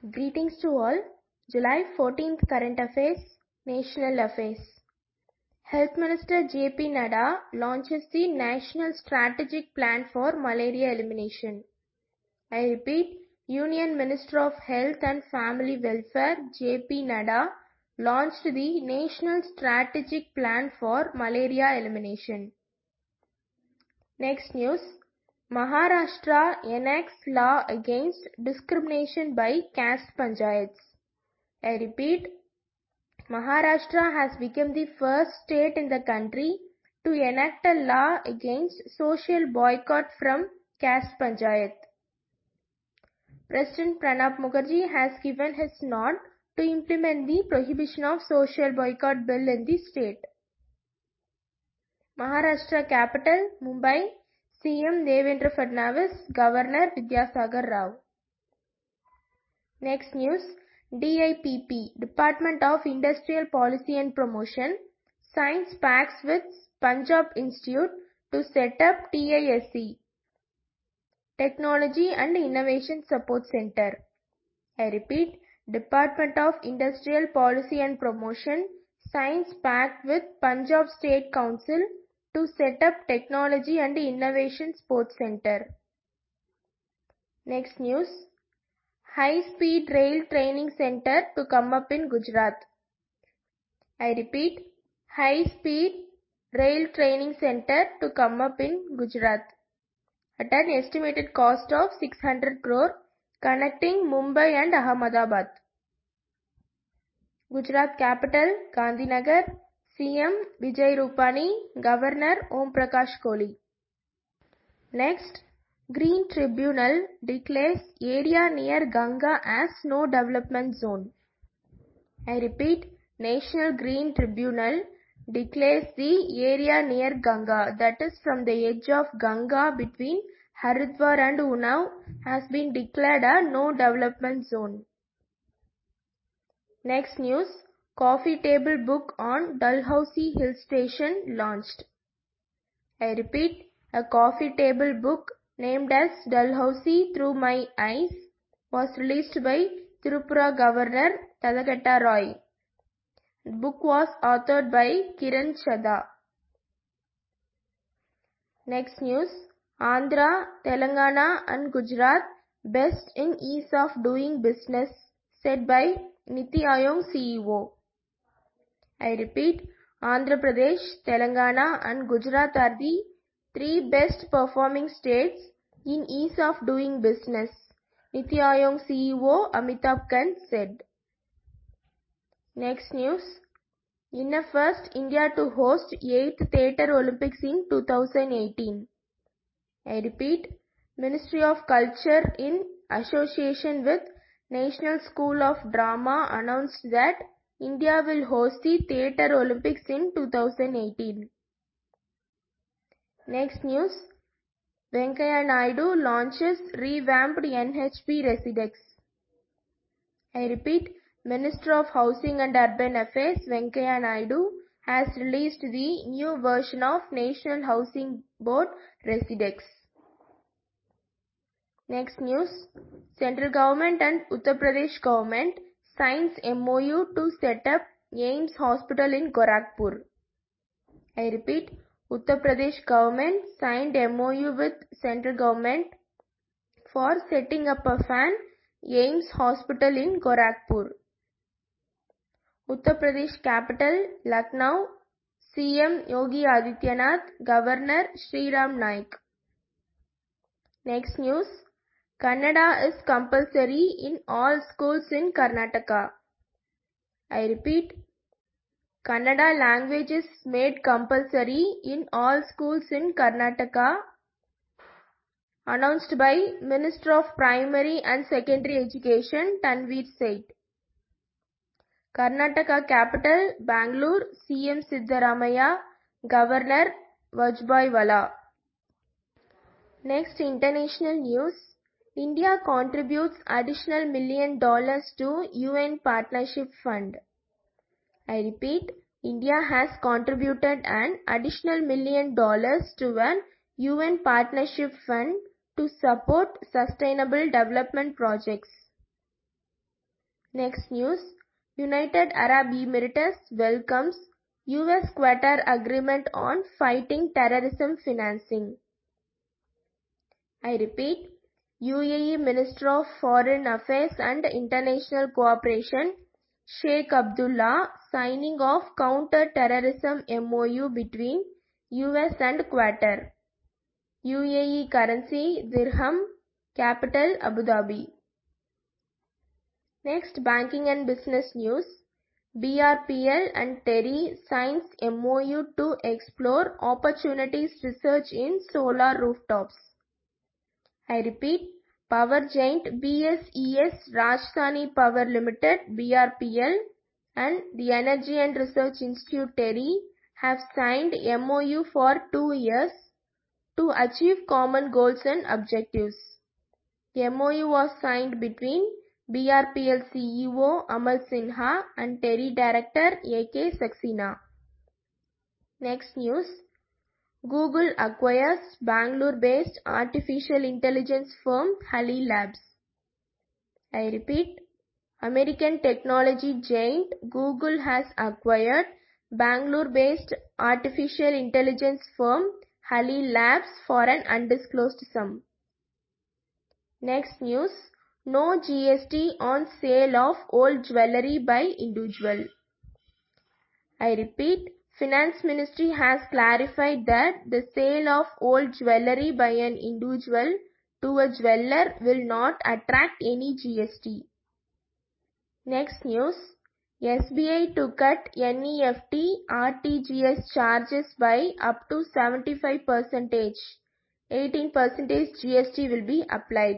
Greetings to all. July 14th Current Affairs, National Affairs. Health Minister J.P. Nadda launches the National Strategic Plan for Malaria Elimination. I repeat, Union Minister of Health and Family Welfare J.P. Nadda launched the National Strategic Plan for Malaria Elimination. Next news. Maharashtra enacts law against discrimination by caste panchayats. I repeat, Maharashtra has become the first state in the country to enact a law against social boycott from caste panchayat. President Pranab Mukherjee has given his nod to implement the prohibition of social boycott bill in the state. Maharashtra capital, Mumbai, CM Devendra Fadnavis, Governor Vidyasagar Rao. Next news. DIPP, Department of Industrial Policy and Promotion, signs pacts with Punjab Institute to set up TISC, Technology and Innovation Support Center. I repeat, Department of Industrial Policy and Promotion signs pact with Punjab State Council to set up Technology and Innovation Sports Center. Next news. High-speed rail training center to come up in Gujarat. I repeat, high-speed rail training center to come up in Gujarat at an estimated cost of 600 crore connecting Mumbai and Ahmedabad. Gujarat capital, Gandhinagar, CM Vijay Rupani, Governor Om Prakash Kohli. Next, Green Tribunal declares area near Ganga as no development zone. I repeat, National Green Tribunal declares the area near Ganga, that is from the edge of Ganga between Haridwar and Unnao, has been declared a no development zone. Next news, coffee table book on Dalhousie Hill Station launched. I repeat, a coffee table book named as Dalhousie Through My Eyes was released by Tripura Governor Tadakatta Roy. The book was authored by Kiran Chadha. Next news, Andhra, Telangana and Gujarat best in ease of doing business, said by Niti Aayog CEO. I repeat, Andhra Pradesh, Telangana and Gujarat are the three best performing states in ease of doing business, Niti Aayog CEO Amitabh Kant said. Next news. INA first India to host 8th Theatre Olympics in 2018. I repeat, Ministry of Culture in association with National School of Drama announced that India will host the Theatre Olympics in 2018. Next news. Venkaiah Naidu launches revamped NHP Residex. I repeat, Minister of Housing and Urban Affairs Venkaiah Naidu has released the new version of National Housing Board Residex. Next news. Central Government and Uttar Pradesh Government signs MOU to set up AIIMS Hospital in Gorakhpur. I repeat, Uttar Pradesh Government signed MOU with Central Government for setting up a AIIMS Hospital in Gorakhpur. Uttar Pradesh capital, Lucknow, CM Yogi Adityanath, Governor Sriram Naik. Next news. Kannada is compulsory in all schools in Karnataka. I repeat, Kannada language is made compulsory in all schools in Karnataka, announced by Minister of Primary and Secondary Education Tanveer Seth. Karnataka capital, Bangalore, CM Siddaramaiah, Governor Vajubhai Vala. Next international news. India contributes additional $1 million to UN Partnership Fund. I repeat, India has contributed an additional $1 million to an UN Partnership Fund to support sustainable development projects. Next news. United Arab Emirates welcomes US-Qatar agreement on fighting terrorism financing. I repeat, UAE Minister of Foreign Affairs and International Cooperation Sheikh Abdullah signing of counter-terrorism MOU between US and Qatar. UAE currency dirham, capital Abu Dhabi. Next, banking and business news. BRPL and TERI signs MOU to explore opportunities research in solar rooftops. I repeat, power giant BSES Rajdhani Power Limited BRPL and the Energy and Research Institute TERI have signed MOU for 2 years to achieve common goals and objectives. The MOU was signed between BRPL CEO Amal Sinha and TERI Director AK Saxena. Next news. Google acquires Bangalore-based artificial intelligence firm Hali Labs. I repeat, American technology giant Google has acquired Bangalore-based artificial intelligence firm Hali Labs for an undisclosed sum. Next news. No GST on sale of old jewellery by individual. I repeat, Finance Ministry has clarified that the sale of old jewellery by an individual to a jeweller will not attract any GST. Next news. SBI to cut NEFT RTGS charges by up to 75%. 18% GST will be applied.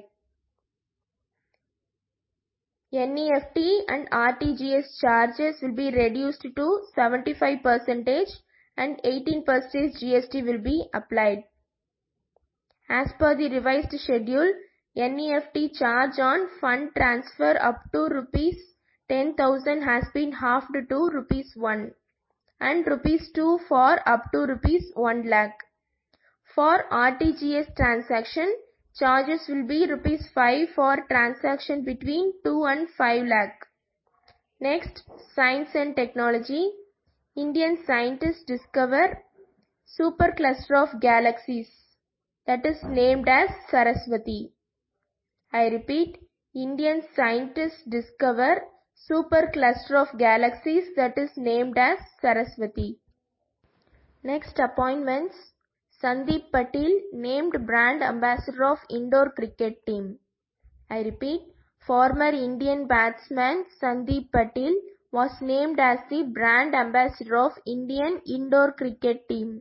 NEFT and RTGS charges will be reduced to 75% and 18% GST will be applied. As per the revised schedule, NEFT charge on fund transfer up to Rs 10,000 has been halved to Rs 1 and Rs 2 for up to Rs 1 lakh. For RTGS transaction, charges will be Rs 5 for transaction between 2 and 5 lakh. Next, science and technology. Indian scientists discover supercluster of galaxies that is named as Saraswati. I repeat, Indian scientists discover supercluster of galaxies that is named as Saraswati. Next, appointments. Sandeep Patil named brand ambassador of indoor cricket team. I repeat, former Indian batsman Sandeep Patil was named as the brand ambassador of Indian indoor cricket team.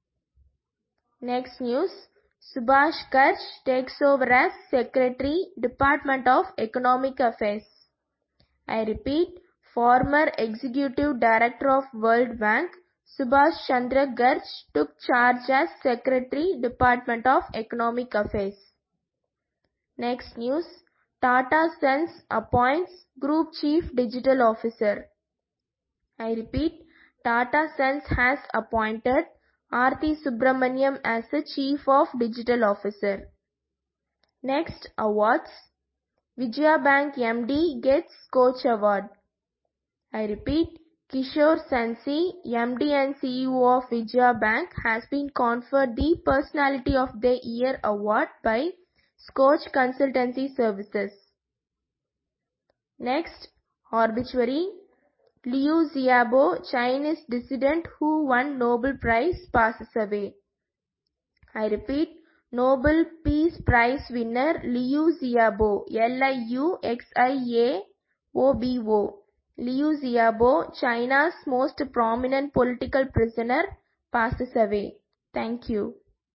Next news. Subhash Garg takes over as Secretary, Department of Economic Affairs. I repeat, former Executive Director of World Bank Subhash Chandra Garg took charge as Secretary, Department of Economic Affairs. Next news. Tata Sons appoints Group Chief Digital Officer. I repeat, Tata Sons has appointed Aarthi Subramaniam as the Chief of Digital Officer. Next, awards. Vijaya Bank MD gets Coach Award. I repeat, Kishore Sansi, MD and CEO of Vijaya Bank, has been conferred the Personality of the Year Award by Scotch Consultancy Services. Next, obituary. Liu Xiaobo, Chinese dissident who won Nobel Prize, passes away. I repeat, Nobel Peace Prize winner Liu Xiaobo, Liuxiaobo, Liu Xiaobo, China's most prominent political prisoner, passes away. Thank you.